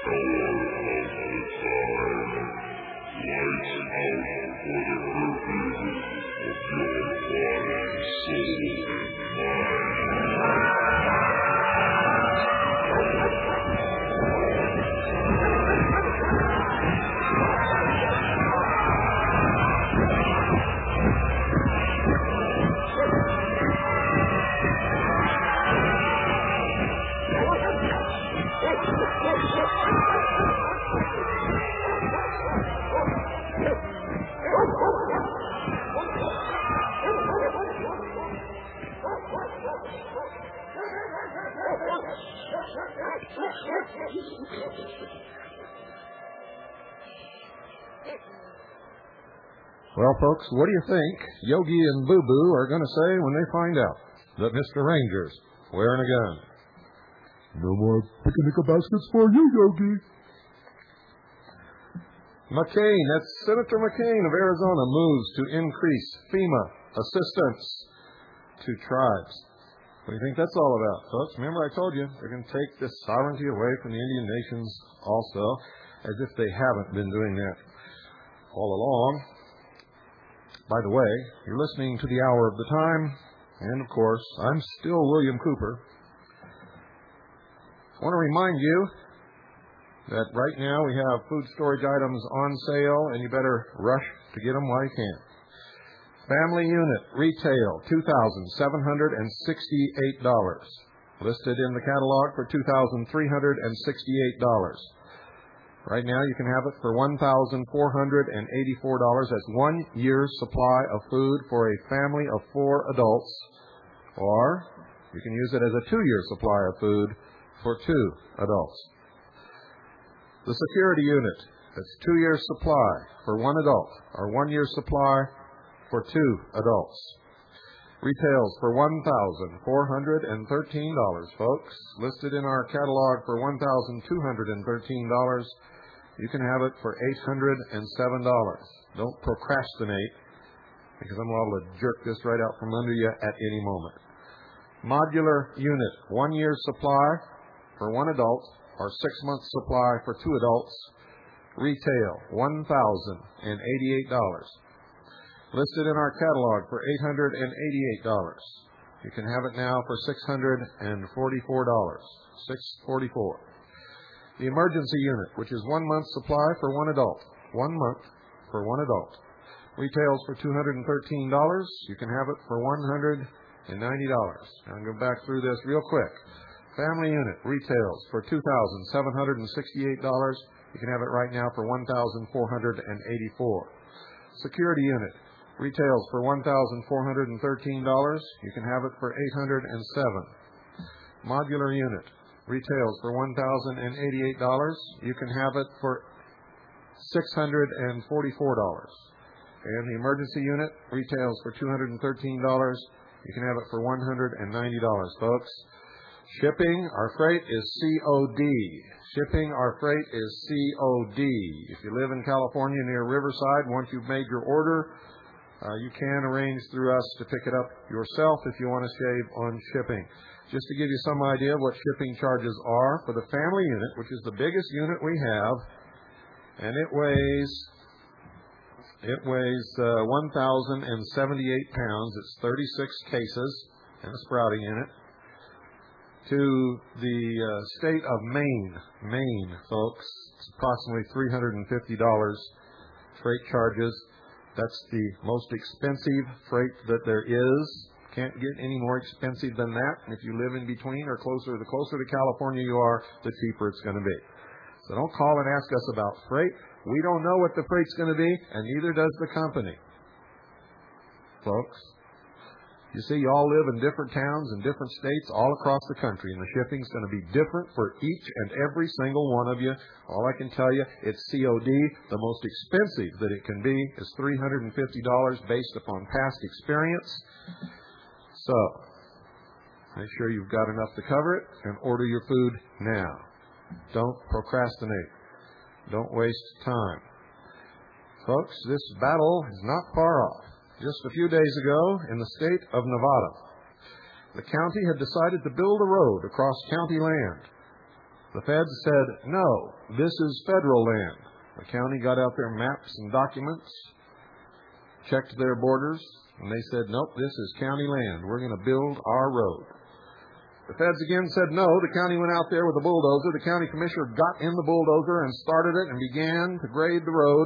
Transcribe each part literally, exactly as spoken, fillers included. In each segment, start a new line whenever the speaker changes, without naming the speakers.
Well, folks, what do you think Yogi and Boo Boo are going to say when they find out that Mister Ranger's wearing a gun?
No more picnic baskets for you, Yogi.
McCain, that's Senator McCain of Arizona, moves to increase FEMA assistance to tribes. What do you think that's all about, folks? Remember I told you they're going to take this sovereignty away from the Indian nations also, as if they haven't been doing that all along. By the way, you're listening to the Hour of the Time, and of course, I'm still William Cooper. I want to remind you that right now we have food storage items on sale, and you better rush to get them while you can. Family unit, retail, two thousand seven hundred sixty-eight dollars. Listed in the catalog for two thousand three hundred sixty-eight dollars. Right now you can have it for one thousand four hundred eighty-four dollars. That's one year's supply of food for a family of four adults. Or you can use it as a two-year supply of food for two adults. The security unit, that's two years supply for one adult, or one year supply for two adults. Retails for one thousand four hundred thirteen dollars, folks. Listed in our catalog for one thousand two hundred thirteen dollars. You can have it for eight hundred seven dollars. Don't procrastinate, because I'm liable to jerk this right out from under you at any moment. Modular unit, one year supply for one adult, or six months supply for two adults. Retail, one thousand eighty-eight dollars. Listed in our catalog for eight hundred eighty-eight dollars. You can have it now for six hundred forty-four dollars. six hundred forty-four dollars. The emergency unit, which is one month supply for one adult. One month for one adult. Retails for two hundred thirteen dollars. You can have it for one hundred ninety dollars. Now I'm going to go back through this real quick. Family unit retails for two thousand seven hundred sixty-eight dollars. You can have it right now for one thousand four hundred eighty-four dollars. Security unit retails for one thousand four hundred thirteen dollars. You can have it for eight hundred seven dollars. Modular unit retails for one thousand eighty-eight dollars. You can have it for six hundred forty-four dollars. And the emergency unit retails for two hundred thirteen dollars. You can have it for one hundred ninety dollars, folks. Shipping, our freight is C O D. Shipping, our freight is C O D. If you live in California near Riverside, once you've made your order, uh, you can arrange through us to pick it up yourself if you want to save on shipping. Just to give you some idea of what shipping charges are for the family unit, which is the biggest unit we have, and it weighs it weighs uh, one thousand seventy-eight pounds. It's thirty-six cases in a sprouting unit. To the uh, state of Maine, Maine, folks, it's approximately three hundred fifty dollars freight charges. That's the most expensive freight that there is. Can't get any more expensive than that. And if you live in between or closer, the closer to California you are, the cheaper it's going to be. So don't call and ask us about freight. We don't know what the freight's going to be, and neither does the company, folks. You see, you all live in different towns and different states all across the country, and the shipping's going to be different for each and every single one of you. All I can tell you, it's C O D. The most expensive that it can be is three hundred fifty dollars based upon past experience. So, make sure you've got enough to cover it and order your food now. Don't procrastinate. Don't waste time. Folks, this battle is not far off. Just a few days ago, in the state of Nevada, the county had decided to build a road across county land. The feds said, no, this is federal land. The county got out their maps and documents, checked their borders, and they said, nope, this is county land. We're going to build our road. The feds again said no. The county went out there with a bulldozer. The county commissioner got in the bulldozer and started it and began to grade the road.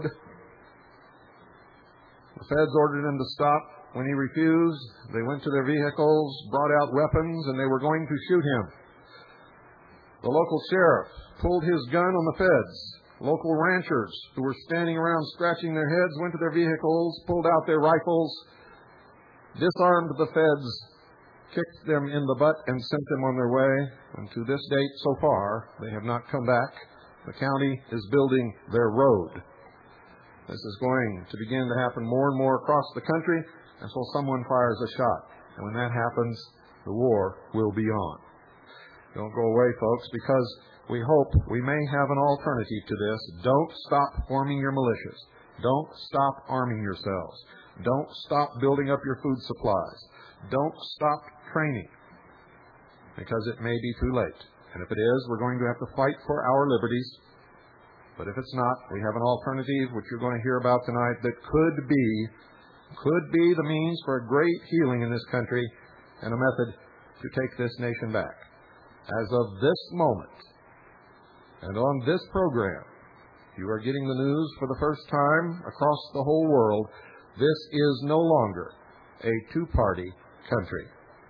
The feds ordered him to stop. When he refused, they went to their vehicles, brought out weapons, and they were going to shoot him. The local sheriff pulled his gun on the feds. Local ranchers who were standing around scratching their heads went to their vehicles, pulled out their rifles, disarmed the feds, kicked them in the butt, and sent them on their way. And to this date, so far, they have not come back. The county is building their road. This is going to begin to happen more and more across the country until someone fires a shot. And when that happens, the war will be on. Don't go away, folks, because we hope we may have an alternative to this. Don't stop forming your militias. Don't stop arming yourselves. Don't stop building up your food supplies. Don't stop training, because it may be too late. And if it is, we're going to have to fight for our liberties. But if it's not, we have an alternative, which you're going to hear about tonight, that could be, could be the means for a great healing in this country and a method to take this nation back. As of this moment, and on this program, you are getting the news for the first time across the whole world. This is no longer a two-party country.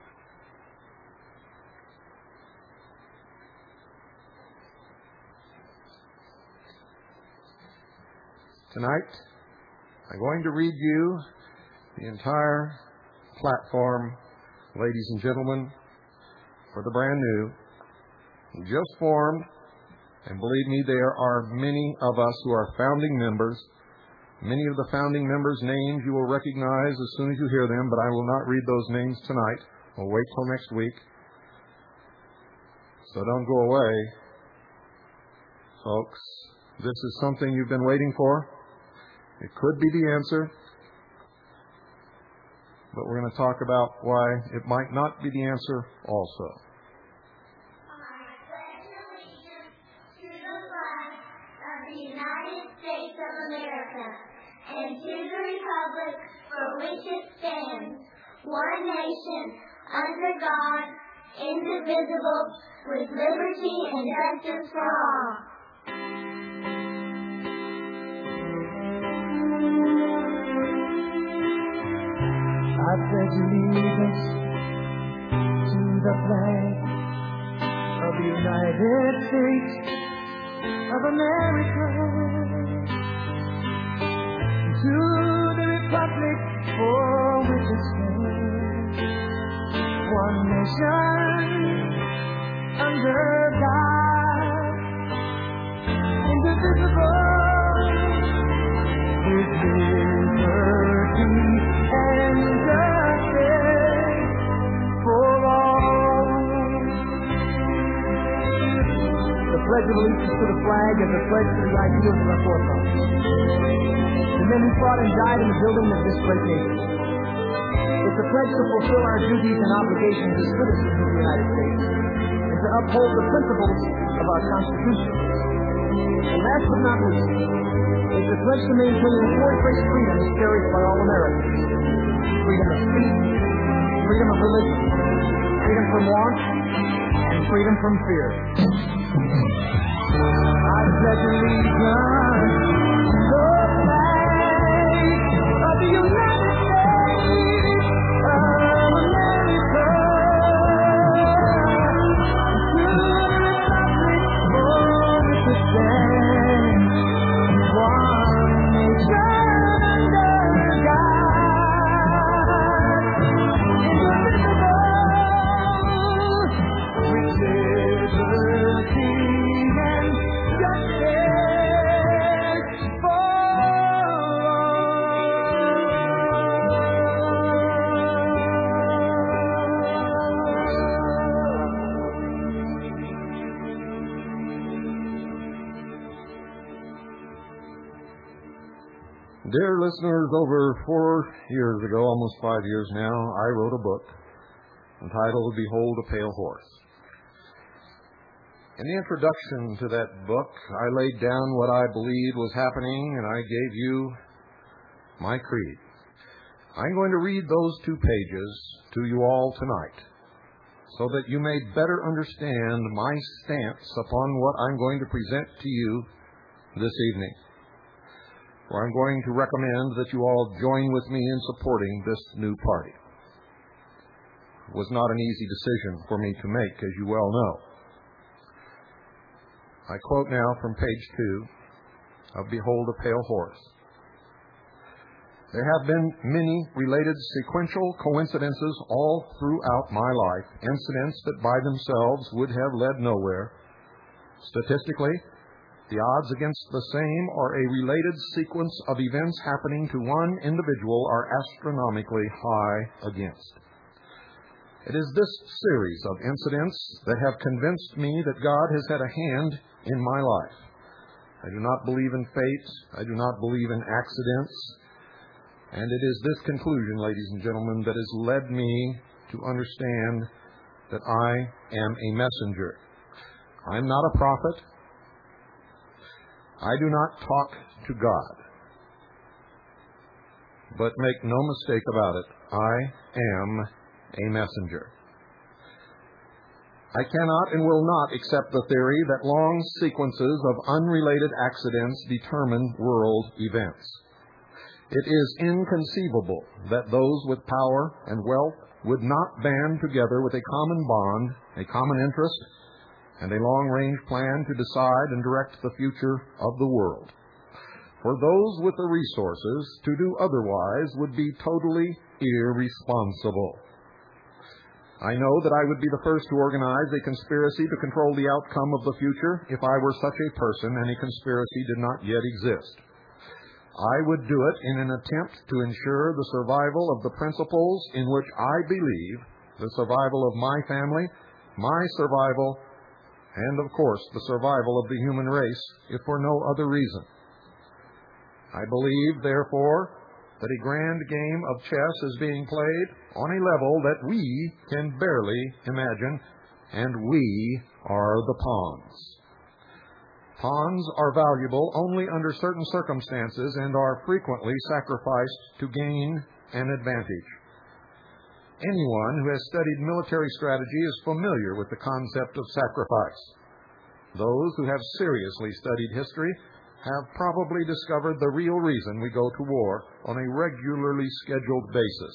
Tonight, I'm going to read you the entire platform, ladies and gentlemen, for the brand new, just formed, and believe me, there are many of us who are founding members. Many of the founding members' names you will recognize as soon as you hear them, but I will not read those names tonight. We'll wait till next week. So don't go away, folks. This is something you've been waiting for. It could be the answer, but we're going to talk about why it might not be the answer also.
I pledge allegiance to the flag of the United States of America and to the republic for which it stands, one nation, under God, indivisible, with liberty and justice for all.
I pledge allegiance to the flag of the United States of America, to the republic for which it stands, one nation, under God, indivisible, with liberty and justice for all. The Pledge of Allegiance to the flag is a pledge to the ideals of our forefathers, the men who fought and died in the building of this great nation. It's a pledge to fulfill our duties and obligations as citizens of the United States and to uphold the principles of our Constitution. And last but not least, it's a pledge to maintain the four great freedoms cherished by all Americans: freedom of speech, freedom of religion, freedom from want, and freedom from fear. I pledge allegiance to the flag of the United States of America, to the republic for which it stands, one nation under God, indivisible, with liberty and justice for
Dear listeners, over four years ago, almost five years now, I wrote a book entitled Behold a Pale Horse. In the introduction to that book, I laid down what I believed was happening, and I gave you my creed. I'm going to read those two pages to you all tonight so that you may better understand my stance upon what I'm going to present to you this evening. For I'm going to recommend that you all join with me in supporting this new party. It was not an easy decision for me to make, as you well know. I quote now from page two of Behold a Pale Horse. There have been many related sequential coincidences all throughout my life, incidents that by themselves would have led nowhere. Statistically, the odds against the same or a related sequence of events happening to one individual are astronomically high against. It is this series of incidents that have convinced me that God has had a hand in my life. I do not believe in fate. I do not believe in accidents. And it is this conclusion, ladies and gentlemen, that has led me to understand that I am a messenger. I am not a prophet. I do not talk to God. But make no mistake about it, I am a messenger. I cannot and will not accept the theory that long sequences of unrelated accidents determine world events. It is inconceivable that those with power and wealth would not band together with a common bond, a common interest, and a long-range plan to decide and direct the future of the world. For those with the resources to do otherwise would be totally irresponsible. I know that I would be the first to organize a conspiracy to control the outcome of the future if I were such a person and a conspiracy did not yet exist. I would do it in an attempt to ensure the survival of the principles in which I believe, the survival of my family, my survival, and, of course, the survival of the human race, if for no other reason. I believe, therefore, that a grand game of chess is being played on a level that we can barely imagine, and we are the pawns. Pawns are valuable only under certain circumstances and are frequently sacrificed to gain an advantage. Anyone who has studied military strategy is familiar with the concept of sacrifice. Those who have seriously studied history have probably discovered the real reason we go to war on a regularly scheduled basis.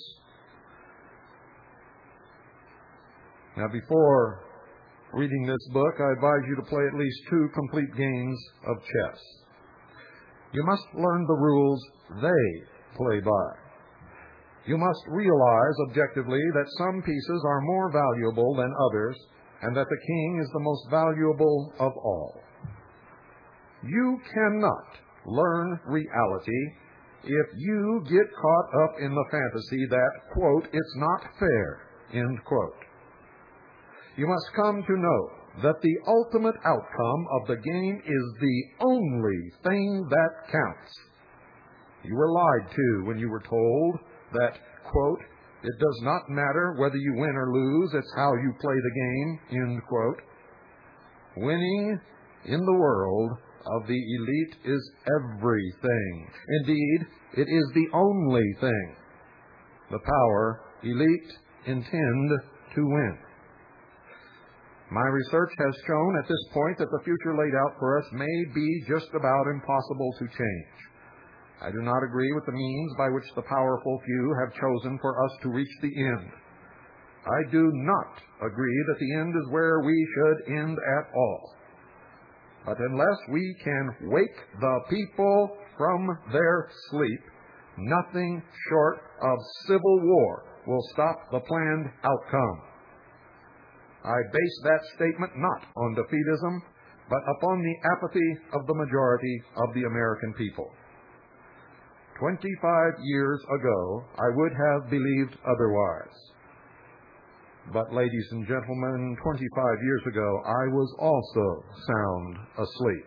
Now, before reading this book, I advise you to play at least two complete games of chess. You must learn the rules they play by. You must realize objectively that some pieces are more valuable than others, and that the king is the most valuable of all. You cannot learn reality if you get caught up in the fantasy that, quote, it's not fair, end quote. You must come to know that the ultimate outcome of the game is the only thing that counts. You were lied to when you were told that, quote, it does not matter whether you win or lose, it's how you play the game, end quote. Winning in the world of the elite is everything. Indeed, it is the only thing the power elite intend to win. My research has shown at this point that the future laid out for us may be just about impossible to change. I do not agree with the means by which the powerful few have chosen for us to reach the end. I do not agree that the end is where we should end at all. But unless we can wake the people from their sleep, nothing short of civil war will stop the planned outcome. I base that statement not on defeatism, but upon the apathy of the majority of the American people. Twenty-five years ago, I would have believed otherwise. But, ladies and gentlemen, twenty-five years ago, I was also sound asleep.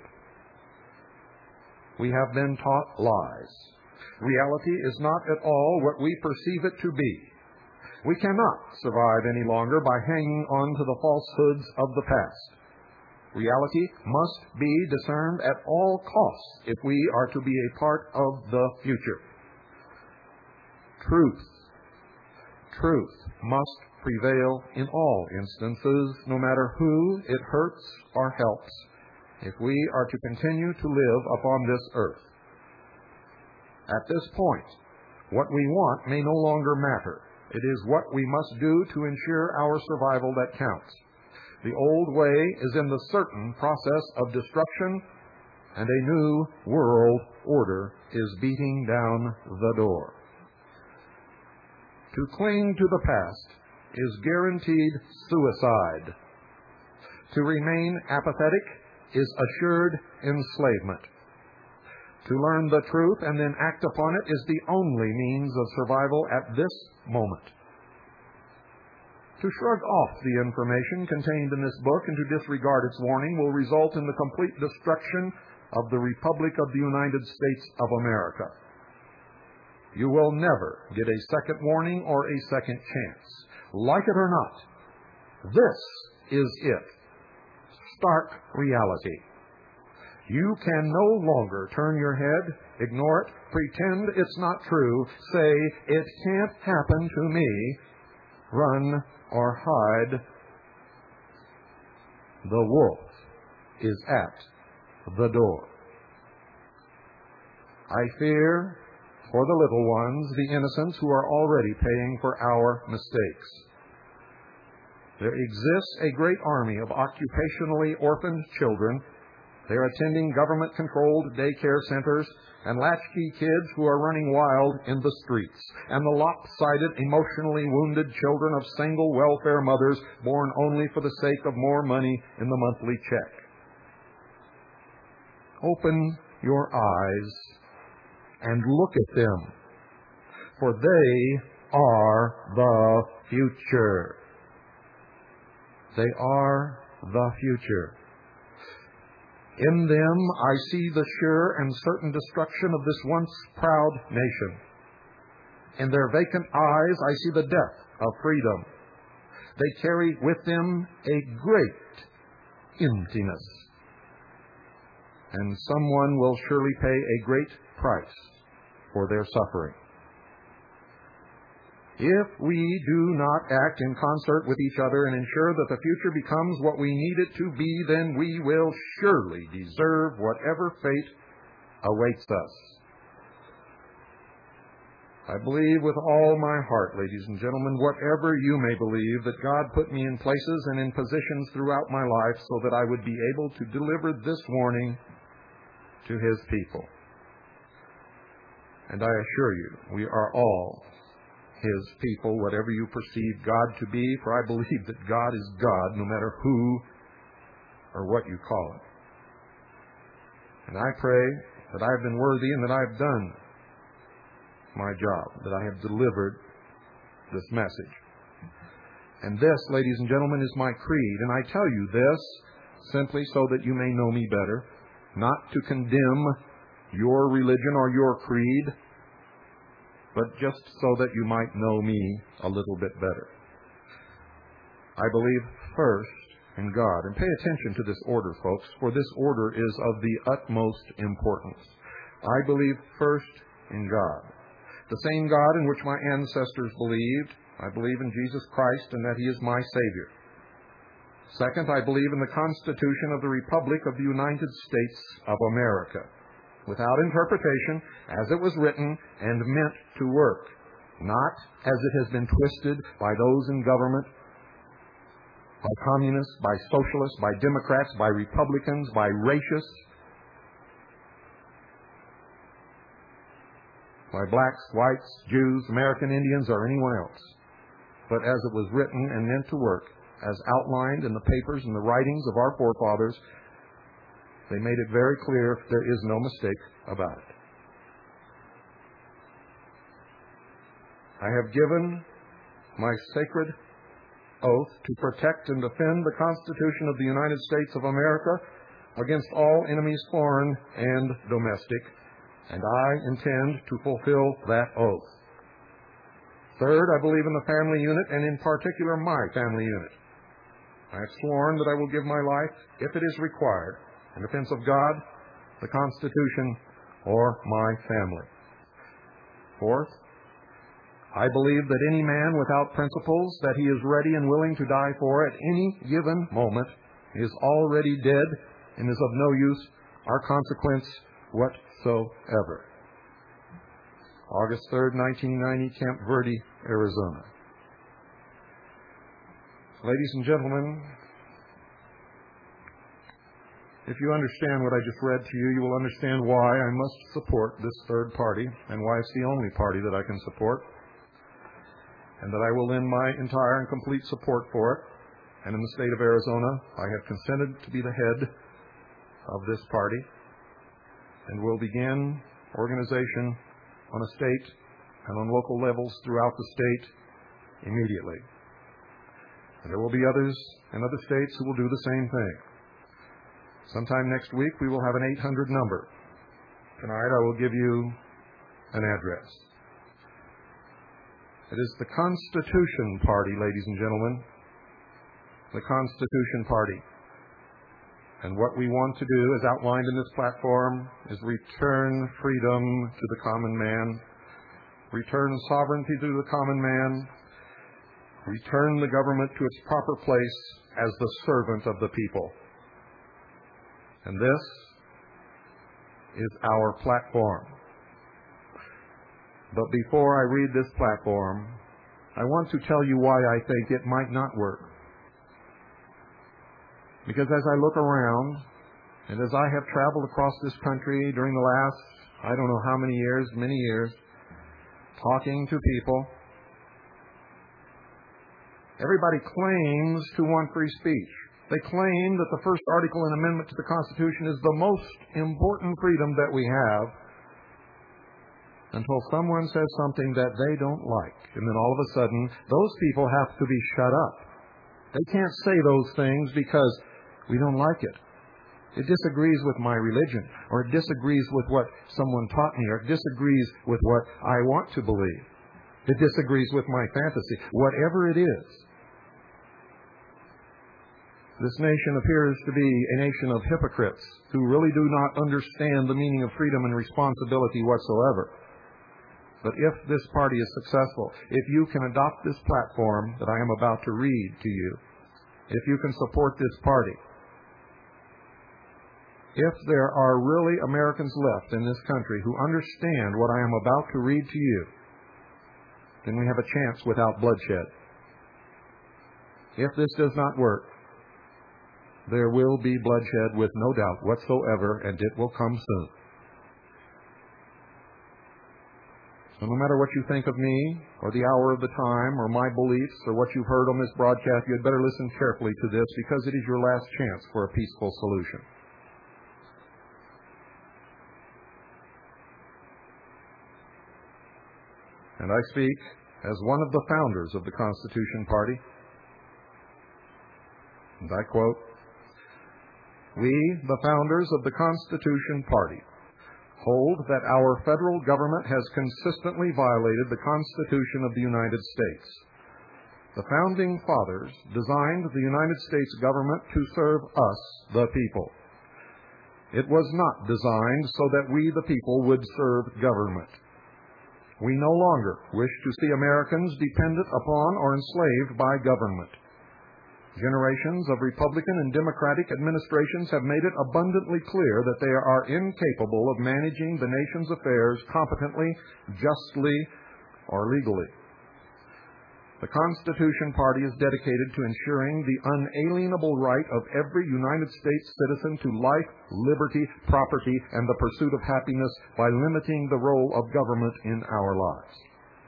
We have been taught lies. Reality is not at all what we perceive it to be. We cannot survive any longer by hanging on to the falsehoods of the past. reality must be discerned at all costs if we are to be a part of the future. Truth. Truth must prevail in all instances, no matter who it hurts or helps, if we are to continue to live upon this earth. At this point, what we want may no longer matter. It is what we must do to ensure our survival that counts. The old way is in the certain process of destruction, and a new world order is beating down the door. To cling to the past is guaranteed suicide. To remain apathetic is assured enslavement. To learn the truth and then act upon it is the only means of survival at this moment. To shrug off the information contained in this book and to disregard its warning will result in the complete destruction of the Republic of the United States of America. You will never get a second warning or a second chance. Like it or not, this is it. Stark reality. You can no longer turn your head, ignore it, pretend it's not true, say, it can't happen to me, run or hide. The wolf is at the door. I fear for the little ones, the innocents who are already paying for our mistakes. There exists a great army of occupationally orphaned children. They are attending government-controlled daycare centers and latchkey kids who are running wild in the streets, and the lopsided, emotionally wounded children of single welfare mothers born only for the sake of more money in the monthly check. Open your eyes and look at them, for they are the future. They are the future. In them I see the sure and certain destruction of this once proud nation. In their vacant eyes I see the death of freedom. They carry with them a great emptiness. And someone will surely pay a great price for their suffering. If we do not act in concert with each other and ensure that the future becomes what we need it to be, then we will surely deserve whatever fate awaits us. I believe with all my heart, ladies and gentlemen, whatever you may believe, that God put me in places and in positions throughout my life so that I would be able to deliver this warning to His people. And I assure you, we are all His people, whatever you perceive God to be, for I believe that God is God, no matter who or what you call it. And I pray that I have been worthy and that I have done my job, that I have delivered this message. And this, ladies and gentlemen, is my creed. And I tell you this simply so that you may know me better, not to condemn your religion or your creed, but just so that you might know me a little bit better. I believe first in God. And pay attention to this order, folks, for this order is of the utmost importance. I believe first in God, the same God in which my ancestors believed. I believe in Jesus Christ and that He is my Savior. Second, I believe in the Constitution of the Republic of the United States of America, without interpretation, as it was written and meant to work, not as it has been twisted by those in government, by communists, by socialists, by Democrats, by Republicans, by racists, by blacks, whites, Jews, American Indians, or anyone else, but as it was written and meant to work, as outlined in the papers and the writings of our forefathers. They made it very clear, there is no mistake about it. I have given my sacred oath to protect and defend the Constitution of the United States of America against all enemies, foreign and domestic, and I intend to fulfill that oath. Third, I believe in the family unit, and in particular my family unit. I have sworn that I will give my life, if it is required, in defense of God, the Constitution, or my family. Fourth, I believe that any man without principles that he is ready and willing to die for at any given moment is already dead and is of no use or consequence whatsoever. August third, nineteen ninety, Camp Verde, Arizona. Ladies and gentlemen, if you understand what I just read to you, you will understand why I must support this third party and why it's the only party that I can support, and that I will lend my entire and complete support for it. And in the state of Arizona, I have consented to be the head of this party and will begin organization on a state and on local levels throughout the state immediately. And there will be others in other states who will do the same thing. Sometime next week, we will have an eight hundred number. Tonight, I will give you an address. It is the Constitution Party, ladies and gentlemen. The Constitution Party. And what we want to do, as outlined in this platform, is return freedom to the common man, return sovereignty to the common man, return the government to its proper place as the servant of the people. And this is our platform. But before I read this platform, I want to tell you why I think it might not work. Because as I look around, and as I have traveled across this country during the last, I don't know how many years, many years, talking to people, everybody claims to want free speech. They claim that the first article and amendment to the Constitution is the most important freedom that we have, until someone says something that they don't like. And then all of a sudden, those people have to be shut up. They can't say those things because we don't like it. It disagrees with my religion, or it disagrees with what someone taught me, or it disagrees with what I want to believe. It disagrees with my fantasy. Whatever it is. This nation appears to be a nation of hypocrites who really do not understand the meaning of freedom and responsibility whatsoever. But if this party is successful, if you can adopt this platform that I am about to read to you, if you can support this party, if there are really Americans left in this country who understand what I am about to read to you, then we have a chance without bloodshed. If this does not work, there will be bloodshed with no doubt whatsoever, and it will come soon. So no matter what you think of me, or the hour of the time, or my beliefs, or what you've heard on this broadcast, you had better listen carefully to this, because it is your last chance for a peaceful solution. And I speak as one of the founders of the Constitution Party. And I quote, "We, the founders of the Constitution Party, hold that our federal government has consistently violated the Constitution of the United States. The founding fathers designed the United States government to serve us, the people. It was not designed so that we, the people, would serve government. We no longer wish to see Americans dependent upon or enslaved by government. Generations of Republican and Democratic administrations have made it abundantly clear that they are incapable of managing the nation's affairs competently, justly, or legally. The Constitution Party is dedicated to ensuring the unalienable right of every United States citizen to life, liberty, property, and the pursuit of happiness by limiting the role of government in our lives.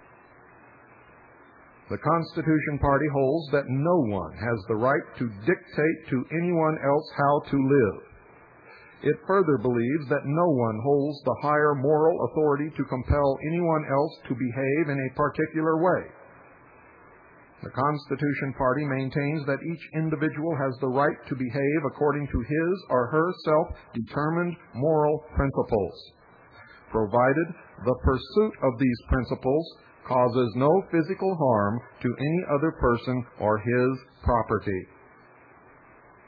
The Constitution Party holds that no one has the right to dictate to anyone else how to live. It further believes that no one holds the higher moral authority to compel anyone else to behave in a particular way. The Constitution Party maintains that each individual has the right to behave according to his or her self-determined moral principles, provided the pursuit of these principles causes no physical harm to any other person or his property."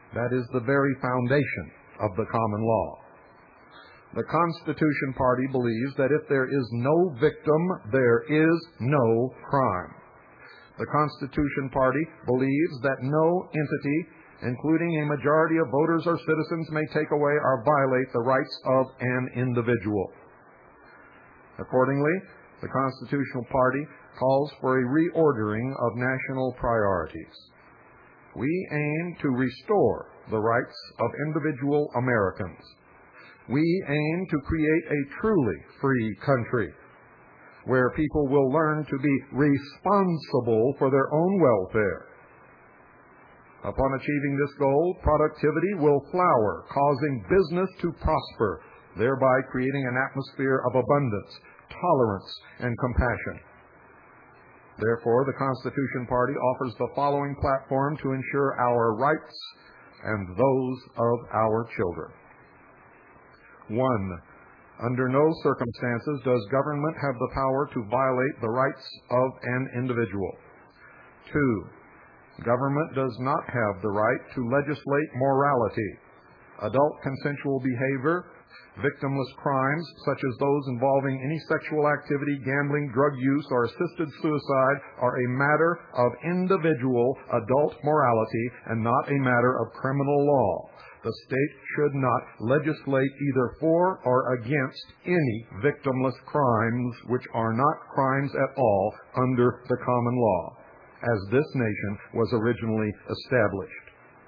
That is the very foundation of the common law. The Constitution Party believes that if there is no victim, there is no crime. The Constitution Party believes that no entity, including a majority of voters or citizens, may take away or violate the rights of an individual. Accordingly, the Constitutional Party calls for a reordering of national priorities. We aim to restore the rights of individual Americans. We aim to create a truly free country where people will learn to be responsible for their own welfare. Upon achieving this goal, productivity will flower, causing business to prosper, thereby creating an atmosphere of abundance, tolerance, and compassion. Therefore, the Constitution Party offers the following platform to ensure our rights and those of our children. One, under no circumstances does government have the power to violate the rights of an individual. Two, government does not have the right to legislate morality, adult consensual behavior, victimless crimes such as those involving any sexual activity, gambling, drug use, or assisted suicide are a matter of individual adult morality and not a matter of criminal law. The state should not legislate either for or against any victimless crimes which are not crimes at all under the common law, as this nation was originally established.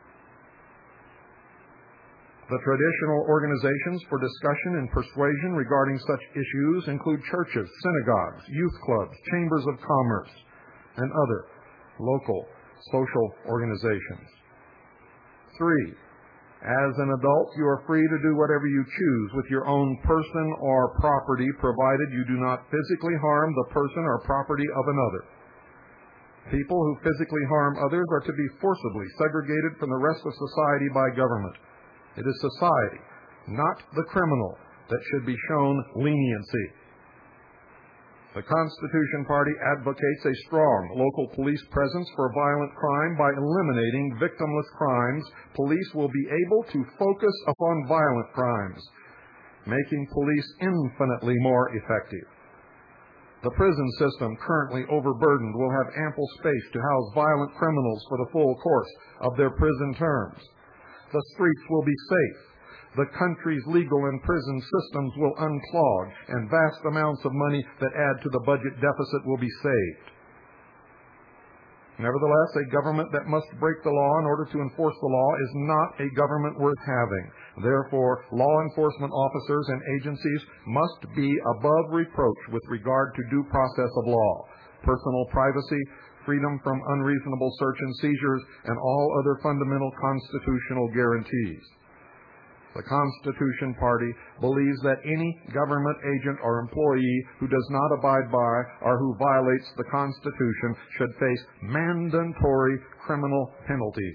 The traditional organizations for discussion and persuasion regarding such issues include churches, synagogues, youth clubs, chambers of commerce, and other local social organizations. Three, as an adult, you are free to do whatever you choose with your own person or property, provided you do not physically harm the person or property of another. People who physically harm others are to be forcibly segregated from the rest of society by government. It is society, not the criminal, that should be shown leniency. The Constitution Party advocates a strong local police presence for violent crime. By eliminating victimless crimes, police will be able to focus upon violent crimes, making police infinitely more effective. The prison system, currently overburdened, will have ample space to house violent criminals for the full course of their prison terms. The streets will be safe. The country's legal and prison systems will unclog, and vast amounts of money that add to the budget deficit will be saved. Nevertheless, a government that must break the law in order to enforce the law is not a government worth having. Therefore, law enforcement officers and agencies must be above reproach with regard to due process of law, personal privacy, freedom from unreasonable search and seizures, and all other fundamental constitutional guarantees. The Constitution Party believes that any government agent or employee who does not abide by or who violates the Constitution should face mandatory criminal penalties.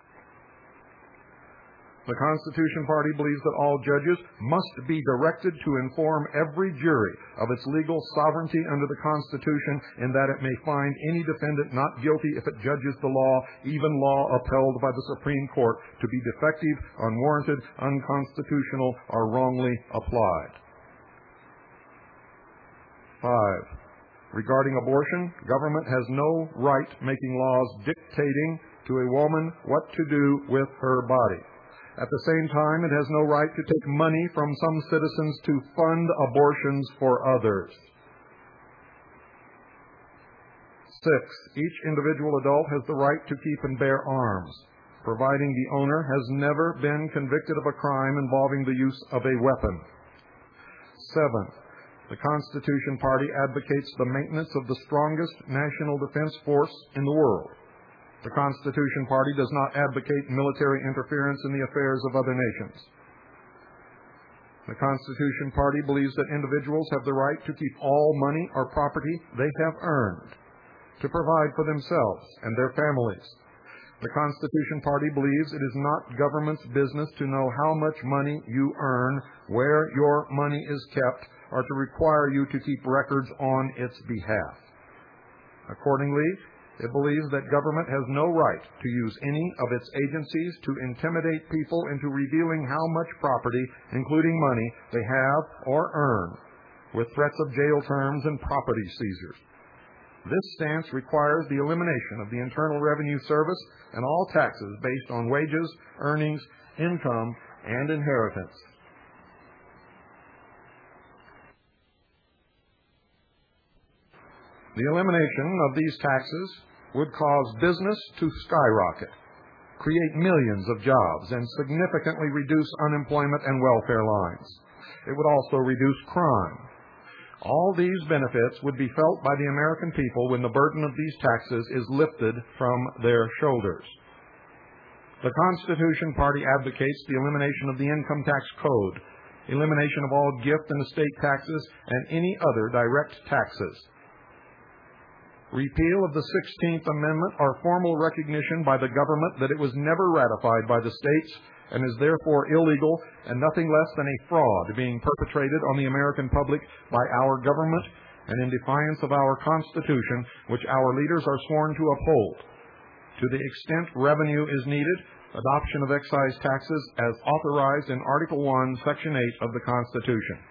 The Constitution Party believes that all judges must be directed to inform every jury of its legal sovereignty under the Constitution, in that it may find any defendant not guilty if it judges the law, even law upheld by the Supreme Court, to be defective, unwarranted, unconstitutional, or wrongly applied. Five, regarding abortion, government has no right making laws dictating to a woman what to do with her body. At the same time, it has no right to take money from some citizens to fund abortions for others. Six, each individual adult has the right to keep and bear arms, providing the owner has never been convicted of a crime involving the use of a weapon. Seven, the Constitution Party advocates the maintenance of the strongest national defense force in the world. The Constitution Party does not advocate military interference in the affairs of other nations. The Constitution Party believes that individuals have the right to keep all money or property they have earned, to provide for themselves and their families. The Constitution Party believes it is not government's business to know how much money you earn, where your money is kept, or to require you to keep records on its behalf. Accordingly, It believes that government has no right to use any of its agencies to intimidate people into revealing how much property, including money, they have or earn, with threats of jail terms and property seizures. This stance requires the elimination of the Internal Revenue Service and all taxes based on wages, earnings, income, and inheritance. The elimination of these taxes would cause business to skyrocket, create millions of jobs, and significantly reduce unemployment and welfare lines. It would also reduce crime. All these benefits would be felt by the American people when the burden of these taxes is lifted from their shoulders. The Constitution Party advocates the elimination of the income tax code, elimination of all gift and estate taxes, and any other direct taxes. Repeal of the sixteenth Amendment or formal recognition by the government that it was never ratified by the states and is therefore illegal and nothing less than a fraud being perpetrated on the American public by our government and in defiance of our Constitution, which our leaders are sworn to uphold. To the extent revenue is needed, adoption of excise taxes as authorized in Article one, Section eight of the Constitution.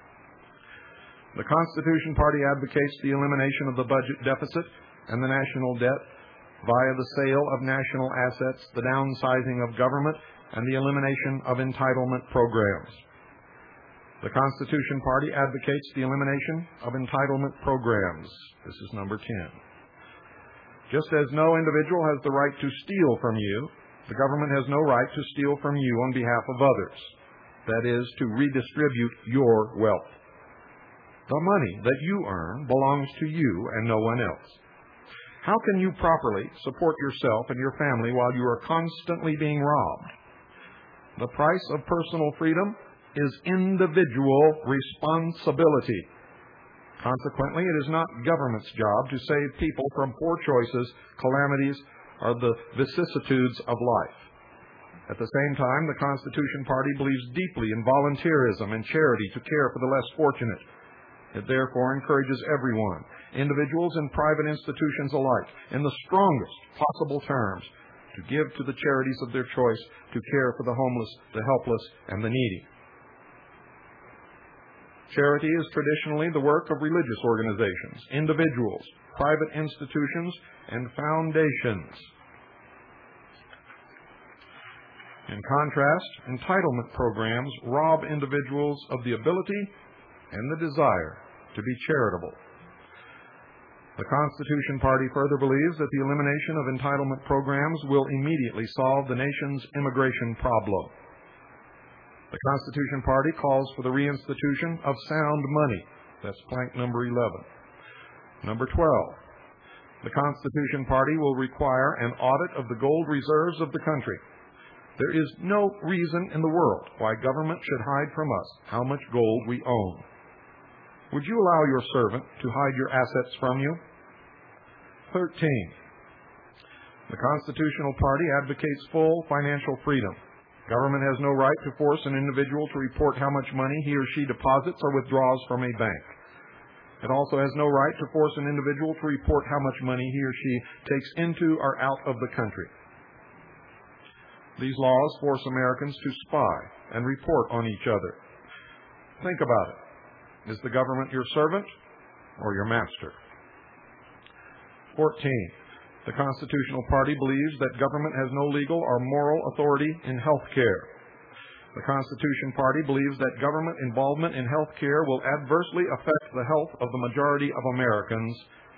The Constitution Party advocates the elimination of the budget deficit and the national debt via the sale of national assets, the downsizing of government, and the elimination of entitlement programs. The Constitution Party advocates the elimination of entitlement programs. This is number ten. Just as no individual has the right to steal from you, the government has no right to steal from you on behalf of others. That is, to redistribute your wealth. The money that you earn belongs to you and no one else. How can you properly support yourself and your family while you are constantly being robbed? The price of personal freedom is individual responsibility. Consequently, it is not government's job to save people from poor choices, calamities, or the vicissitudes of life. At the same time, the Constitution Party believes deeply in volunteerism and charity to care for the less fortunate. It therefore encourages everyone, individuals and private institutions alike, in the strongest possible terms, to give to the charities of their choice to care for the homeless, the helpless, and the needy. Charity is traditionally the work of religious organizations, individuals, private institutions, and foundations. In contrast, entitlement programs rob individuals of the ability and the desire to be charitable. The Constitution Party further believes that the elimination of entitlement programs will immediately solve the nation's immigration problem. The Constitution Party calls for the reinstitution of sound money. That's plank number eleven. Number twelve. The Constitution Party will require an audit of the gold reserves of the country. There is no reason in the world why government should hide from us how much gold we own. Would you allow your servant to hide your assets from you? thirteen. The Constitutional Party advocates full financial freedom. Government has no right to force an individual to report how much money he or she deposits or withdraws from a bank. It also has no right to force an individual to report how much money he or she takes into or out of the country. These laws force Americans to spy and report on each other. Think about it. Is the government your servant or your master? fourteen. The Constitutional Party believes that government has no legal or moral authority in health care. The Constitution Party believes that government involvement in health care will adversely affect the health of the majority of Americans.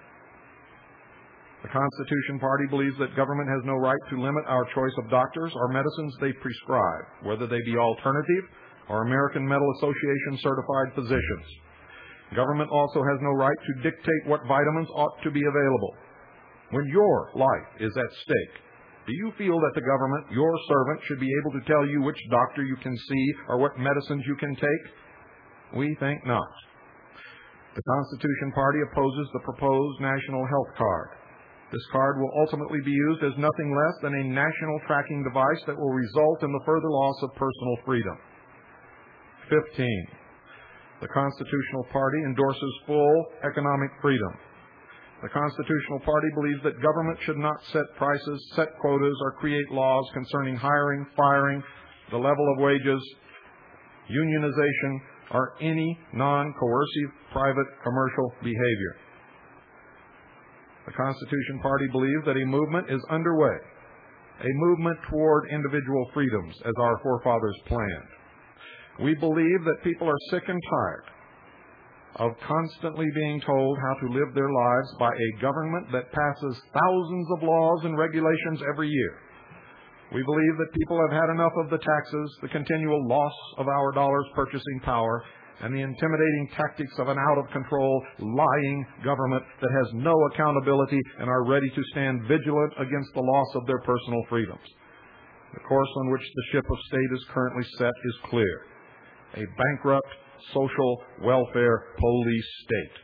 The Constitution Party believes that government has no right to limit our choice of doctors or medicines they prescribe, whether they be alternative or American Medical Association certified physicians. Government also has no right to dictate what vitamins ought to be available. When your life is at stake, do you feel that the government, your servant, should be able to tell you which doctor you can see or what medicines you can take? We think not. The Constitution Party opposes the proposed National Health Card. This card will ultimately be used as nothing less than a national tracking device that will result in the further loss of personal freedom. fifteen. The Constitutional Party endorses full economic freedom. The Constitutional Party believes that government should not set prices, set quotas, or create laws concerning hiring, firing, the level of wages, unionization, or any non-coercive private commercial behavior. The Constitution Party believes that a movement is underway, a movement toward individual freedoms as our forefathers planned. We believe that people are sick and tired of constantly being told how to live their lives by a government that passes thousands of laws and regulations every year. We believe that people have had enough of the taxes, the continual loss of our dollar's purchasing power, and the intimidating tactics of an out-of-control, lying government that has no accountability and are ready to stand vigilant against the loss of their personal freedoms. The course on which the ship of state is currently set is clear: a bankrupt social welfare police state.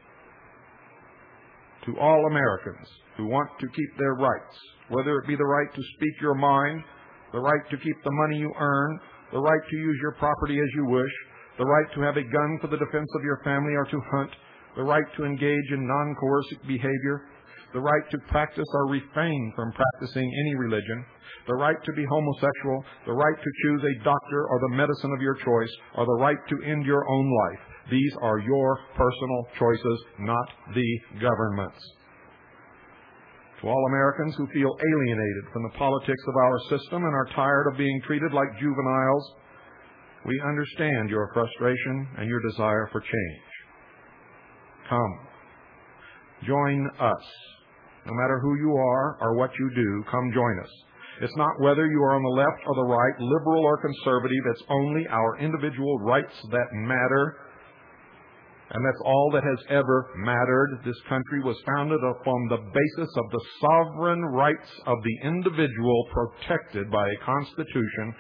To all Americans who want to keep their rights, whether it be the right to speak your mind, the right to keep the money you earn, the right to use your property as you wish, the right to have a gun for the defense of your family or to hunt, the right to engage in non-coercive behavior, the right to practice or refrain from practicing any religion, the right to be homosexual, the right to choose a doctor or the medicine of your choice, or the right to end your own life. These are your personal choices, not the government's. To all Americans who feel alienated from the politics of our system and are tired of being treated like juveniles, we understand your frustration and your desire for change. Come, join us. No matter who you are or what you do, come join us. It's not whether you are on the left or the right, liberal or conservative. It's only our individual rights that matter. And that's all that has ever mattered. This country was founded upon the basis of the sovereign rights of the individual, protected by a constitution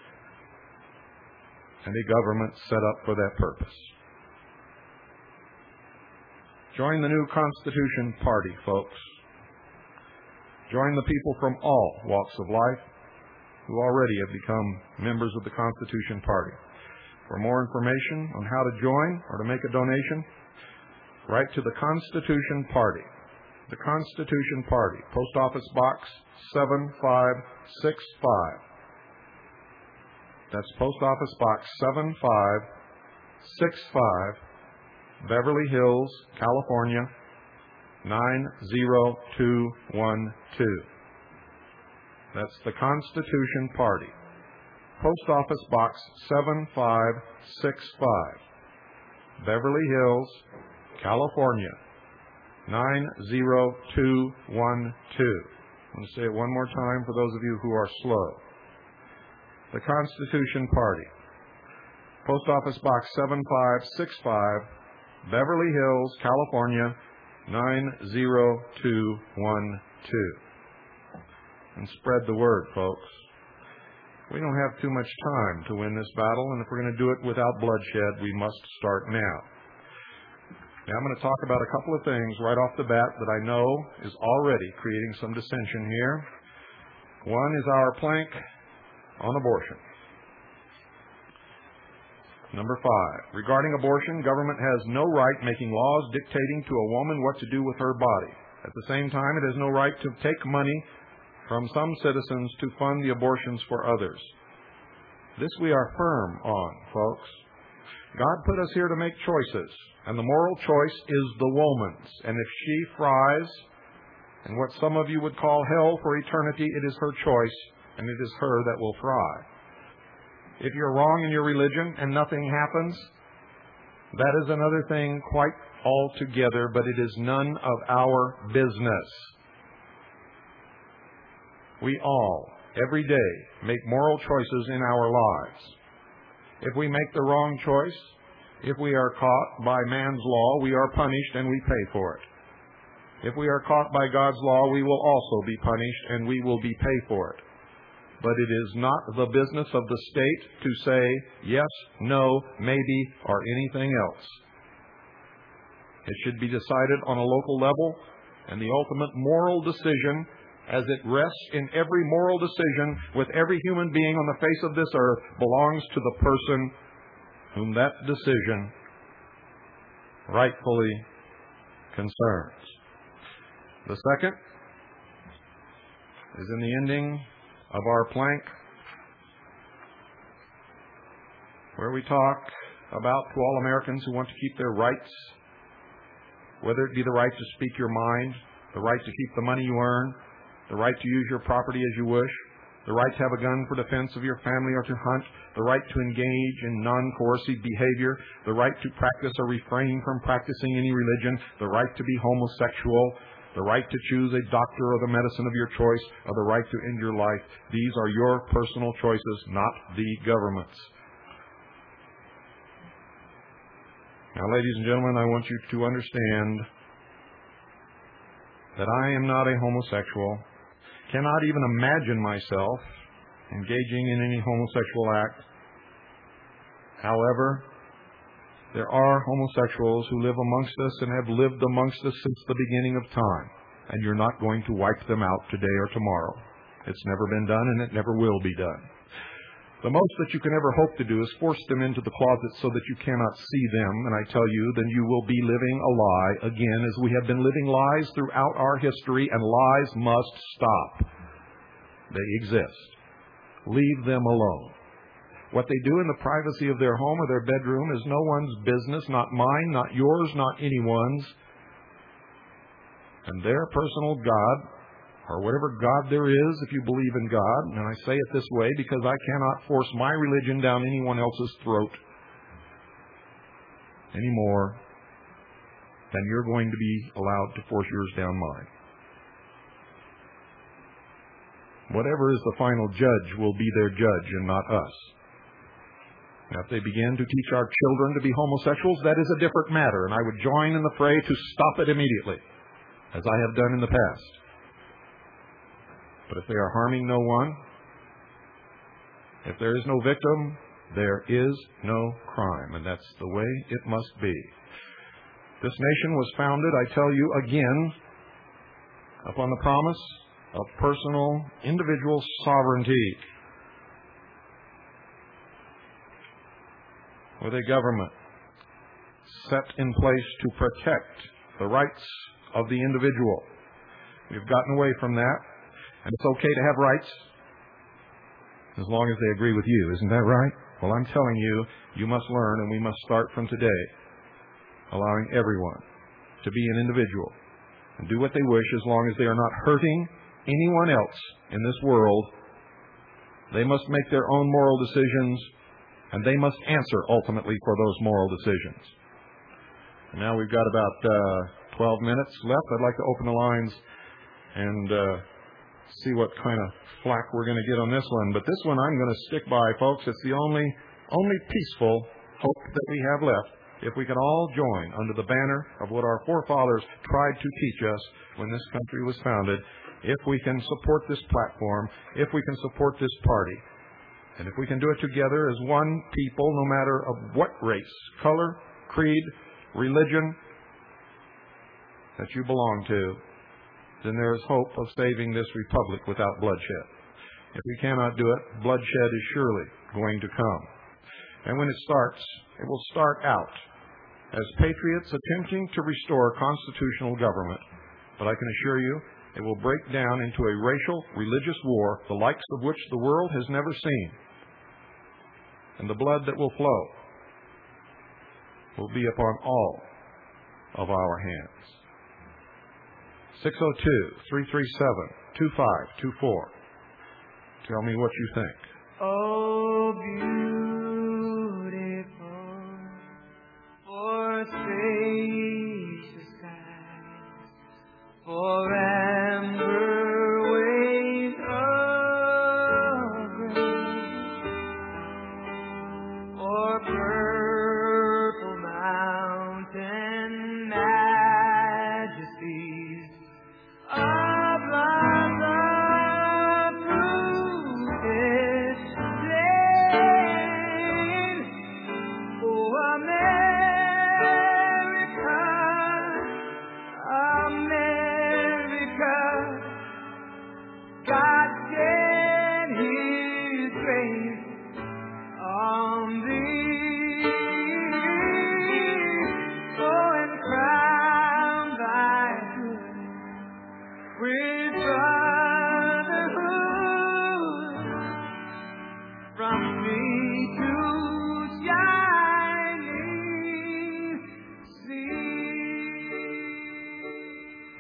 and a government set up for that purpose. Join the new Constitution Party, folks. Join the people from all walks of life who already have become members of the Constitution Party. For more information on how to join or to make a donation, write to the Constitution Party. The Constitution Party, Post Office Box seven five six five. That's Post Office Box seven five six five, Beverly Hills, California, nine zero two one two. That's the Constitution Party. Post Office Box seven five six five, Beverly Hills, California, nine zero two one two. I'm going to say it one more time for those of you who are slow. The Constitution Party. Post Office Box seven five six five, Beverly Hills, California, nine zero two one two. And spread the word, folks. We don't have too much time to win this battle, and if we're going to do it without bloodshed, we must start now. Now I'm going to talk about a couple of things right off the bat that I know is already creating some dissension here. One is our plank on abortion. Number five, regarding abortion, government has no right making laws dictating to a woman what to do with her body. At the same time, it has no right to take money from some citizens to fund the abortions for others. This we are firm on, folks. God put us here to make choices, and the moral choice is the woman's. And if she fries in what some of you would call hell for eternity, it is her choice, and it is her that will fry. If you're wrong in your religion and nothing happens, that is another thing quite altogether, but it is none of our business. We all, every day, make moral choices in our lives. If we make the wrong choice, if we are caught by man's law, we are punished and we pay for it. If we are caught by God's law, we will also be punished and we will be paid for it. But it is not the business of the state to say yes, no, maybe, or anything else. It should be decided on a local level, and the ultimate moral decision, as it rests in every moral decision with every human being on the face of this earth, belongs to the person whom that decision rightfully concerns. The second is in the ending of our plank, where we talk about to all Americans who want to keep their rights, whether it be the right to speak your mind, the right to keep the money you earn, the right to use your property as you wish, the right to have a gun for defense of your family or to hunt, the right to engage in non-coercive behavior, the right to practice or refrain from practicing any religion, the right to be homosexual, the right to choose a doctor or the medicine of your choice, or the right to end your life. These are your personal choices, not the government's. Now, ladies and gentlemen, I want you to understand that I am not a homosexual, cannot even imagine myself engaging in any homosexual act. However, there are homosexuals who live amongst us and have lived amongst us since the beginning of time, and you're not going to wipe them out today or tomorrow. It's never been done, and it never will be done. The most that you can ever hope to do is force them into the closet so that you cannot see them, and I tell you, then you will be living a lie again, as we have been living lies throughout our history, and lies must stop. They exist. Leave them alone. What they do in the privacy of their home or their bedroom is no one's business, not mine, not yours, not anyone's. And their personal God, or whatever God there is, if you believe in God, and I say it this way because I cannot force my religion down anyone else's throat any more than you're going to be allowed to force yours down mine. Whatever is the final judge will be their judge and not us. Now, if they begin to teach our children to be homosexuals, that is a different matter, and I would join in the fray to stop it immediately, as I have done in the past. But if they are harming no one, if there is no victim, there is no crime, and that's the way it must be. This nation was founded, I tell you again, upon the promise of personal, individual sovereignty, with a government set in place to protect the rights of the individual. We've gotten away from that. And it's okay to have rights as long as they agree with you. Isn't that right? Well, I'm telling you, you must learn, and we must start from today, allowing everyone to be an individual and do what they wish as long as they are not hurting anyone else in this world. They must make their own moral decisions, and they must answer ultimately for those moral decisions. And now we've got about uh, twelve minutes left. I'd like to open the lines and uh, see what kind of flack we're going to get on this one. But this one I'm going to stick by, folks. It's the only only peaceful hope that we have left, if we can all join under the banner of what our forefathers tried to teach us when this country was founded, if we can support this platform, if we can support this party, and if we can do it together as one people, no matter of what race, color, creed, religion that you belong to, then there is hope of saving this republic without bloodshed. If we cannot do it, bloodshed is surely going to come. And when it starts, it will start out as patriots attempting to restore constitutional government. But I can assure you, it will break down into a racial, religious war, the likes of which the world has never seen. And the blood that will flow will be upon all of our hands. six oh two, three three seven, two five two four. Tell me what you think.
Oh, beautiful, for spacious skies, for amber waves of grace, for purple mountain majesties of blossom fruited day.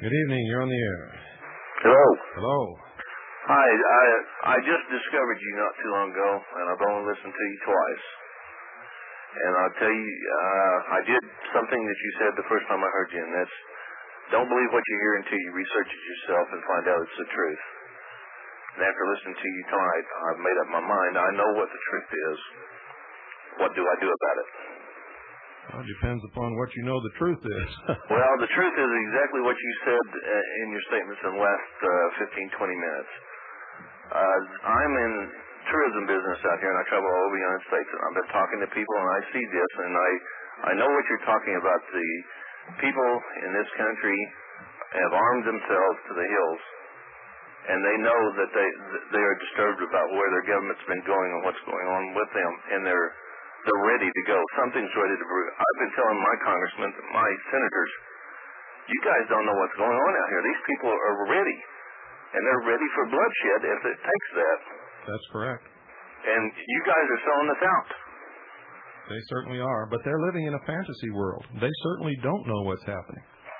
Good evening. You're on the air.
Hello.
Hello.
Hi. I I just discovered you not too long ago, and I've only listened to you twice. And I'll tell you, uh, I did something that you said the first time I heard you, and that's don't believe what you hear until you research it yourself and find out it's the truth. And after listening to you tonight, I've made up my mind. I know what the truth is. What do I do about it?
Well, it depends upon what you know the truth is.
Well, the truth is exactly what you said uh, in your statements in the last uh, fifteen, twenty minutes. Uh, I'm in tourism business out here, and I travel all over the United States, and I've been talking to people, and I see this, and I, I know what you're talking about. The people in this country have armed themselves to the hills, and they know that they they are disturbed about where their government's been going and what's going on with them, and they're they're ready to go. Something's ready to brew. I've been telling my congressmen, my senators, you guys don't know what's going on out here. These people are ready, and they're ready for bloodshed if it takes that.
That's correct.
And you guys are selling us out.
They certainly are, but they're living in a fantasy world. They certainly don't know what's happening.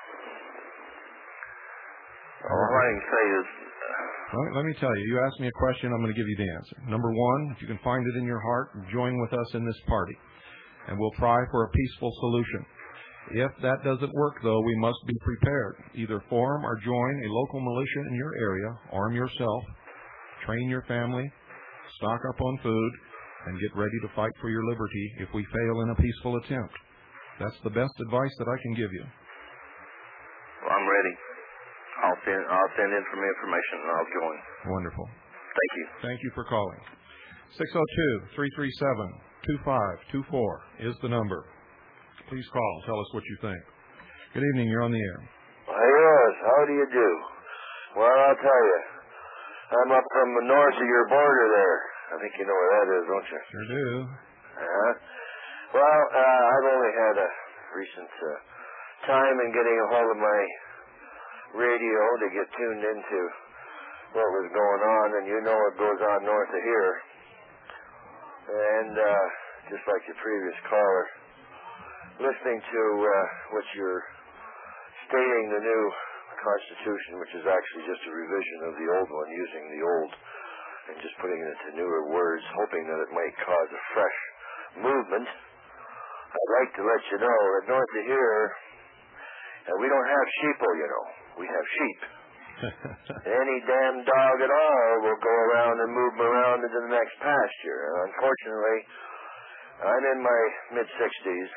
All I can say is...
Well, let me tell you, you asked me a question, I'm going to give you the answer. Number one, if you can find it in your heart, join with us in this party, and we'll try for a peaceful solution. If that doesn't work, though, we must be prepared. Either form or join a local militia in your area, arm yourself, train your family, stock up on food, and get ready to fight for your liberty if we fail in a peaceful attempt. That's the best advice that I can give you.
Well, I'm ready. I'll send, I'll send in some information, and I'll join.
Wonderful.
Thank you.
Thank you for calling. six oh two, three three seven, two five two four is the number. Please call. Tell us what you think. Good evening. You're on the air.
Yes, how do you do? Well, I'll tell you. I'm up from the north of your border there. I think you know where that is, don't you?
Sure do.
Uh-huh. Well, uh, I've only had a recent uh, time in getting a hold of my radio to get tuned into what was going on, and you know what goes on north of here. And uh, just like your previous caller, listening to uh, what you're stating, the new Constitution, which is actually just a revision of the old one, using the old and just putting it into newer words, hoping that it might cause a fresh movement. I'd like to let you know that north of here, uh, we don't have sheeple, you know. We have sheep. Any damn dog at all will go around and move them around into the next pasture. And unfortunately, I'm in my mid-sixties.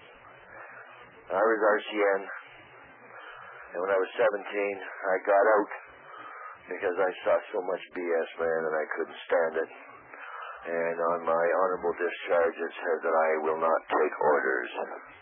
I was R C N. And when I was seventeen, I got out because I saw so much B S, man, and I couldn't stand it. And on my honorable discharge, it said that I will not take orders,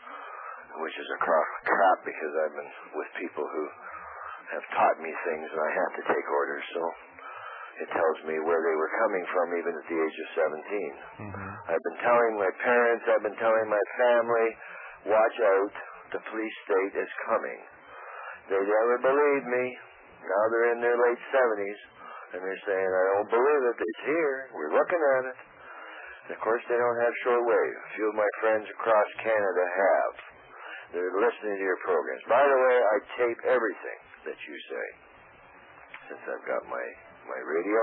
which is a crock of crap because I've been with people who have taught me things, and I have to take orders. So it tells me where they were coming from, even at the age of seventeen. Mm-hmm. I've been telling my parents, I've been telling my family, watch out, the police state is coming. They never believed me. Now they're in their late seventies, and they're saying, I don't believe it. It's here. We're looking at it. And of course, they don't have shortwave. A few of my friends across Canada have. They're listening to your programs. By the way, I tape everything that you say, since I've got my, my radio.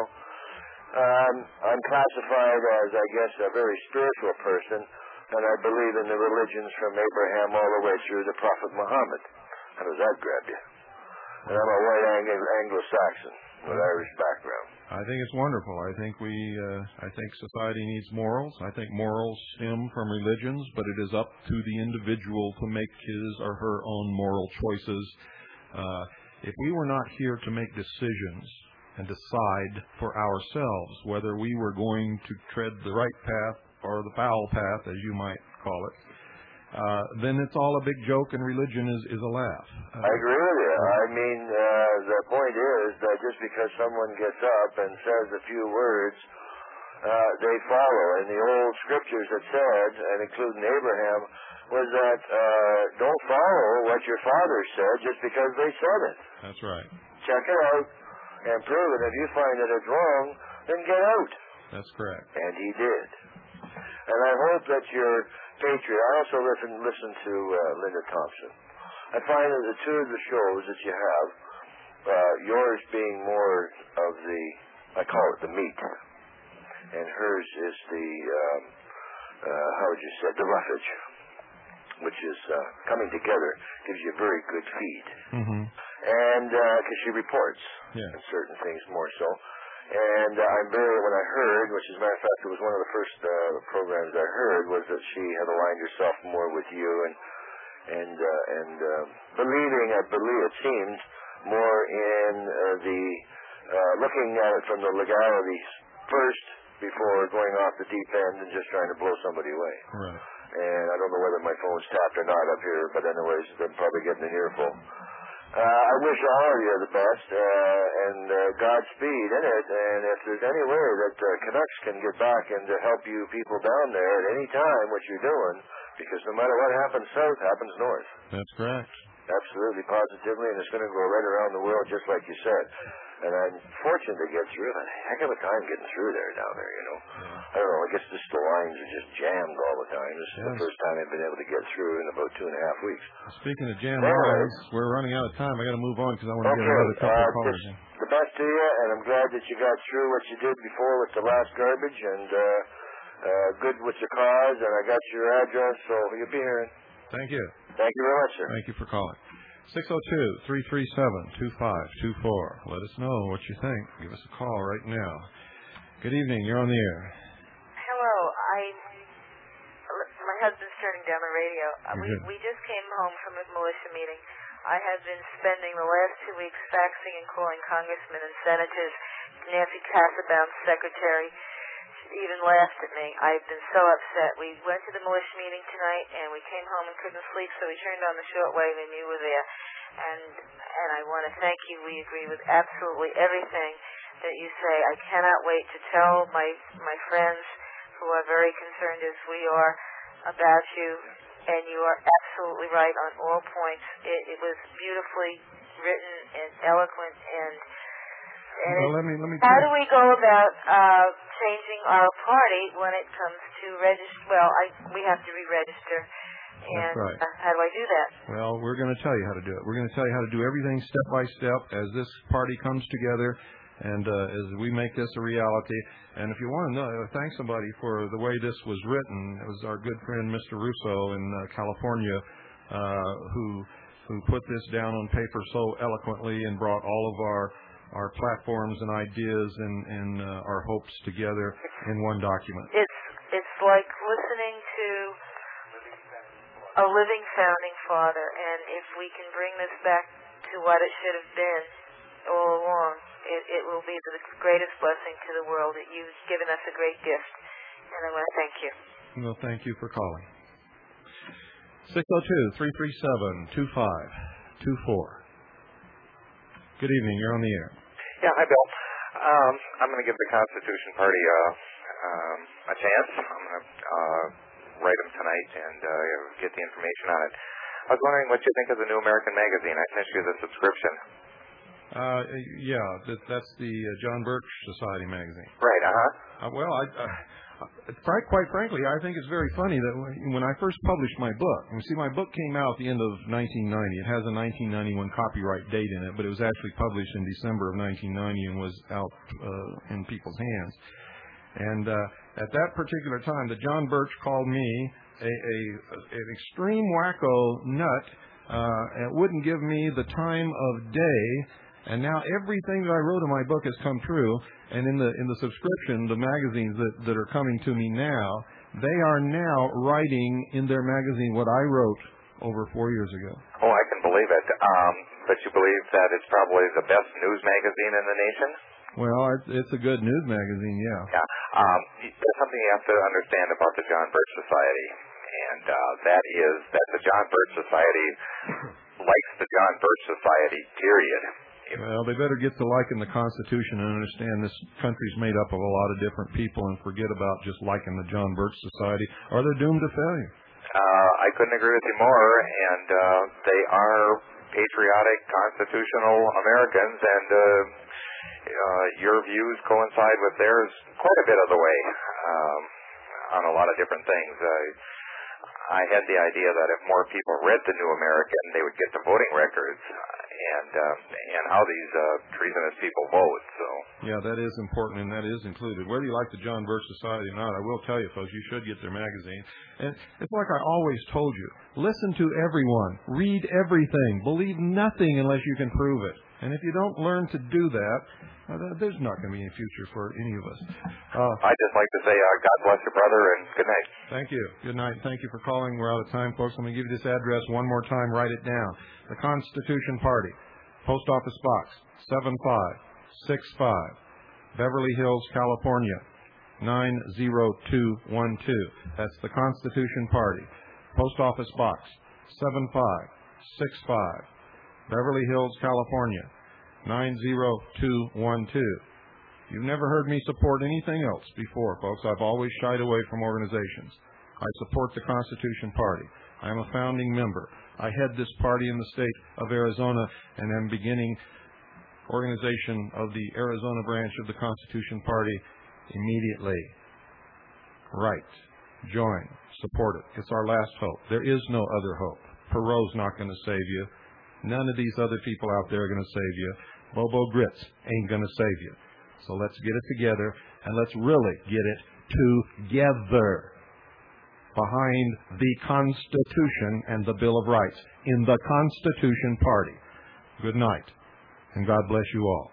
Um, I'm classified as, I guess, a very spiritual person, and I believe in the religions from Abraham all the way through the Prophet Muhammad. How does that grab you? And I'm a white Anglo- Anglo-Saxon with Irish background.
I think it's wonderful. I think we, uh, I think society needs morals. I think morals stem from religions, but it is up to the individual to make his or her own moral choices. Uh, if we were not here to make decisions and decide for ourselves whether we were going to tread the right path or the foul path, as you might call it, uh, then it's all a big joke and religion is, is a laugh. Uh,
I agree with you. I mean, uh, the point is that just because someone gets up and says a few words, uh, they follow. And the old scriptures that said, and including Abraham, was that uh, don't follow what your father said just because they said it.
That's right.
Check it out and prove it. If you find that it's wrong, then get out.
That's correct.
And he did. And I hope that you're patriot. I also listen listen to uh, Linda Thompson. I find that the two of the shows that you have, uh, yours being more of the, I call it the meat, and hers is the, um, uh, how would you say, the roughage, which is uh, coming together, gives you a very good feed.
Mm-hmm.
And because uh, she reports
yeah.
on certain things more so. And uh, I'm very, when I heard, which as a matter of fact, it was one of the first uh, programs I heard, was that she had aligned herself more with you and and uh, and uh, believing, I believe it seems, more in uh, the uh, looking at it from the legalities first before going off the deep end and just trying to blow somebody away.
Right.
And I don't know whether my phone's tapped or not up here, but anyways, I'm probably getting an earful. Uh, I wish all of you the best uh, and uh, Godspeed in it. And if there's any way that uh, Canucks can get back and to help you people down there at any time, what you're doing, because no matter what happens south, happens north.
That's correct.
Absolutely, positively, and it's going to go right around the world, just like you said. And I'm fortunate to get through. I've had a heck of a time getting through there down there, you know.
Yeah.
I don't know, I guess just the lines are just jammed all the time. This is
yes.
the first time I've been able to get through in about two and a half weeks.
Speaking of jammed
anyway,
lines, we're running out of time. I got to move on because I want to
okay,
get another couple
uh,
of callers in.
The best to you, and I'm glad that you got through what you did before with the last garbage, and uh, uh, good with your cause, and I got your address, so you'll be hearing.
Thank you.
Thank you very much, sir.
Thank you for calling. six oh two, three three seven, two five two four. Let us know what you think. Give us a call right now. Good evening. You're on the air.
Hello. I, my husband's turning down the radio. Uh, we, we just came home from a militia meeting. I have been spending the last two weeks faxing and calling congressmen and senators. Nancy Kassebaum's secretary even laughed at me. I've been so upset. We went to the militia meeting tonight, and we came home and couldn't sleep, so we turned on the shortwave, and you were there. And and I want to thank you. We agree with absolutely everything that you say. I cannot wait to tell my my friends who are very concerned as we are about you, and you are absolutely right on all points. It, it was beautifully written and eloquent and And
well, let me, let me
how do we go about uh, changing our party when it comes to register? Well, I, we have to re-register. And
That's right.
uh, how do I do that?
Well, we're going to tell you how to do it. We're going to tell you how to do everything step by step as this party comes together and uh, as we make this a reality. And if you want to know, thank somebody for the way this was written. It was our good friend Mister Russo in uh, California uh, who who put this down on paper so eloquently and brought all of our our platforms and ideas and, and uh, our hopes together in one document.
It's it's like listening to a living founding father, and if we can bring this back to what it should have been all along, it, it will be the greatest blessing to the world. That you've given us a great gift, and I want to thank you.
Well, thank you for calling. six oh two, three three seven, two five two four. Good evening. You're on the air.
Yeah, hi, Bill. Um, I'm going to give the Constitution Party uh, um, a chance. I'm going to uh, write them tonight and uh, get the information on it. I was wondering what you think of the New American Magazine. I sent you the subscription.
Uh, yeah, that, that's the uh, John Birch Society magazine.
Right, uh-huh.
Uh, well, I, uh, quite frankly, I think it's very funny that when I first published my book, you see, my book came out at the end of nineteen ninety. It has a nineteen ninety-one copyright date in it, but it was actually published in December of nineteen ninety and was out uh, in people's hands. And uh, at that particular time, the John Birch called me a, a an extreme wacko nut. Uh, and wouldn't give me the time of day. And now everything that I wrote in my book has come true. And in the in the subscription, the magazines that, that are coming to me now, they are now writing in their magazine what I wrote over four years ago.
Oh, I can believe it. Um, but you believe that it's probably the best news magazine in the nation?
Well, it's, it's a good news magazine, yeah.
Yeah. Um, there's something you have to understand about the John Birch Society, and uh, that is that the John Birch Society likes the John Birch Society, period.
Well, they better get to liking the Constitution and understand this country's made up of a lot of different people and forget about just liking the John Birch Society, or they're doomed to failure.
Uh, I couldn't agree with you more, and uh, they are patriotic, constitutional Americans, and uh, uh, your views coincide with theirs quite a bit of the way um, on a lot of different things. Uh, I had the idea that if more people read the New American, they would get the voting records and uh, and how these uh, treasonous people vote. So
yeah, that is important, and that is included. Whether you like the John Birch Society or not, I will tell you, folks, you should get their magazine. And it's like I always told you: listen to everyone, read everything, believe nothing unless you can prove it. And if you don't learn to do that, uh, there's not going to be any future for any of us. Uh,
I'd just like to say, uh, God bless your brother, and good night.
Thank you. Good night. Thank you for calling. We're out of time, folks. Let me give you this address one more time. Write it down. The Constitution Party, Post Office Box seven five six five, Beverly Hills, California nine zero two one two. That's the Constitution Party, Post Office Box seven five six five, Beverly Hills, California nine zero two one two. You've never heard me support anything else before, folks. I've always shied away from organizations. I support the Constitution Party. I am a founding member. I head this party in the state of Arizona and am beginning organization of the Arizona branch of the Constitution Party immediately. Right. Join. Support it. It's our last hope. There is no other hope. Perot's not going to save you. None of these other people out there are going to save you. Bobo Grits ain't going to save you. So let's get it together, and let's really get it together behind the Constitution and the Bill of Rights in the Constitution Party. Good night, and God bless you all.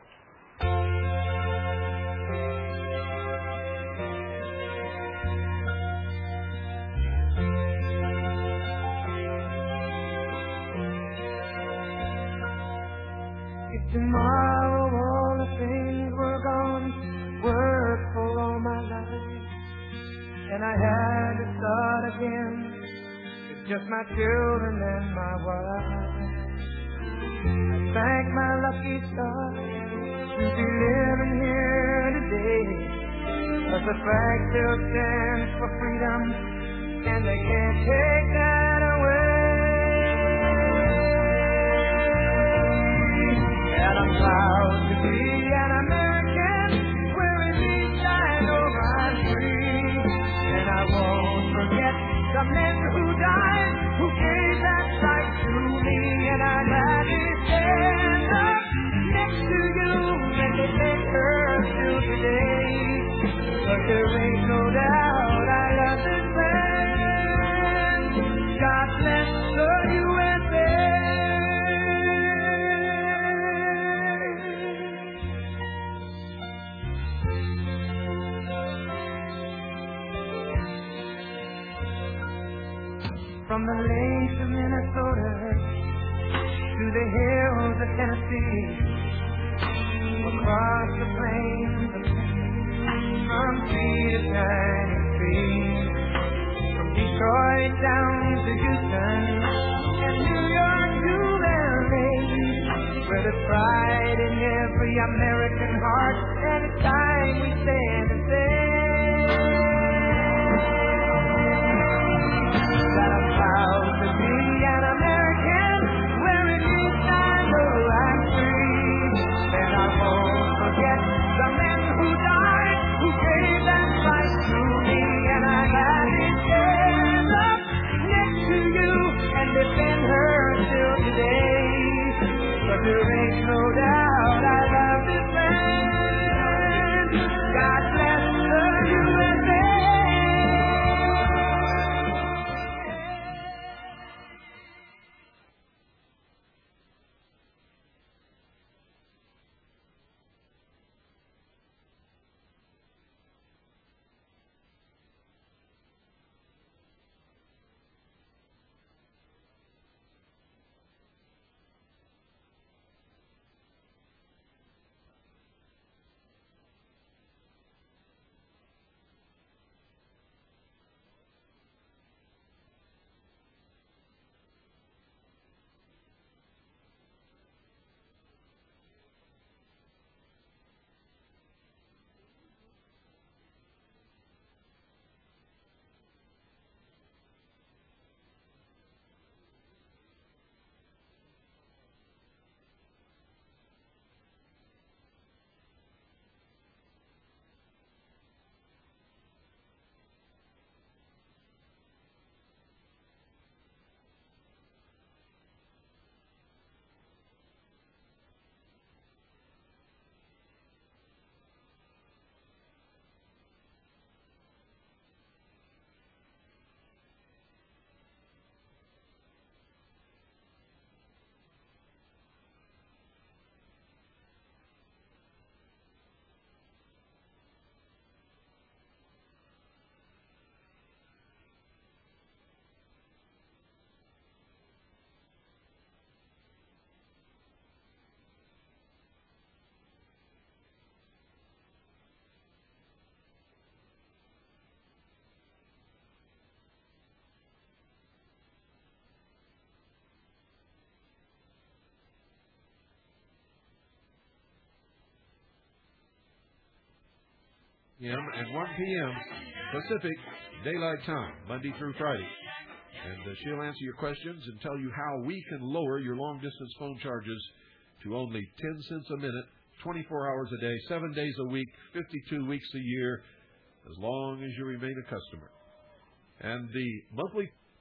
If tomorrow all the things were gone, worked for all my life, and I had to start again with just my children and my wife, I thank my lucky stars to be living here today, 'cause the flag still stands for freedom, and they can't take that away. And I'm proud to be an American, wearing these I know I'm free. And I won't forget the men who died, who gave that right to me. And I'm happy to stand up next to you and defend her till today. But there ain't no doubt I love this land. God bless the U S A. From the lakes of Minnesota to the hills of Tennessee, across the plains of Texas, from sea to shining sea, from Detroit down to Houston and New York to L A, where there's pride in every American heart, and it's time we stand and say that I'm proud to be an American, wearing these I know I'm free. And I won't forget the men who died, who gave that right to me. And I'm happy to stand up next to you and defend her till today. But there ain't no doubt I love this land.
p.m. and one p.m. Pacific Daylight Time, Monday through Friday. And uh, she'll answer your questions and tell you how we can lower your long-distance phone charges to only ten cents a minute, twenty-four hours a day, seven days a week, fifty-two weeks a year, as long as you remain a customer. And the monthly